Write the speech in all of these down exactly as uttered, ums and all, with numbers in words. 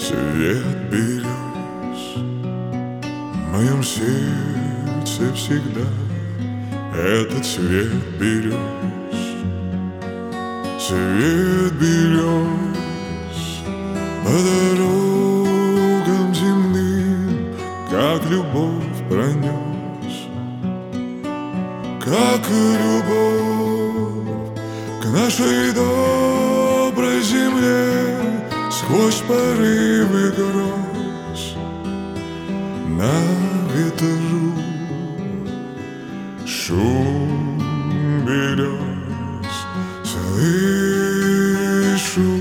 Цвет берез в моем сердце всегда. Это цвет берез, цвет берез по дорогам земным, как любовь пронес, как любовь к нашей доброй земле сквозь порывы гроз на ветру. Шум берез слышу.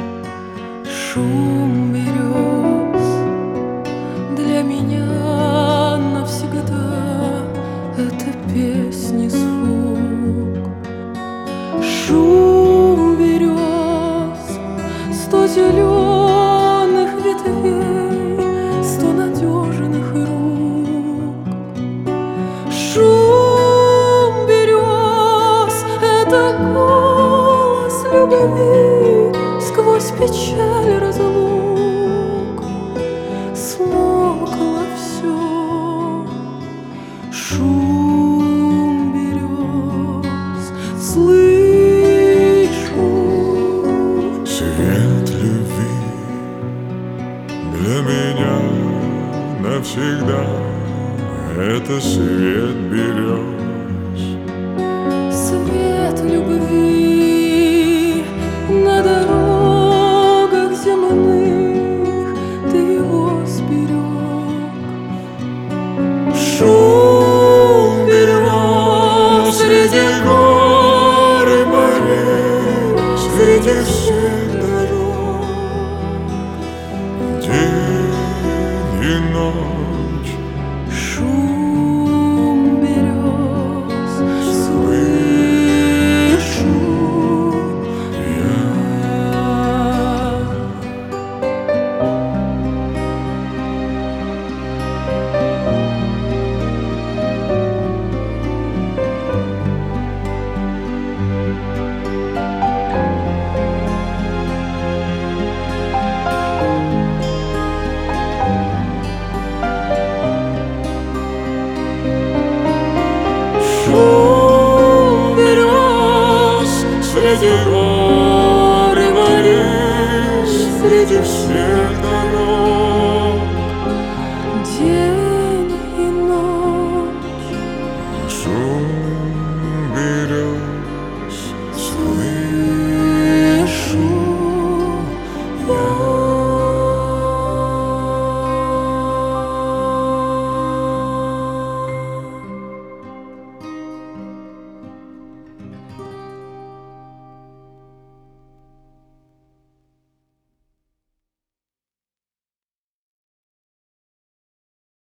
Шум берез для меня навсегда — это песни звук. Шум берез, сто зеленых ветвей, сто надежных рук. Шум берез — это голос любви сквозь печаль разлук. Смолкло все. Шум берез слышится.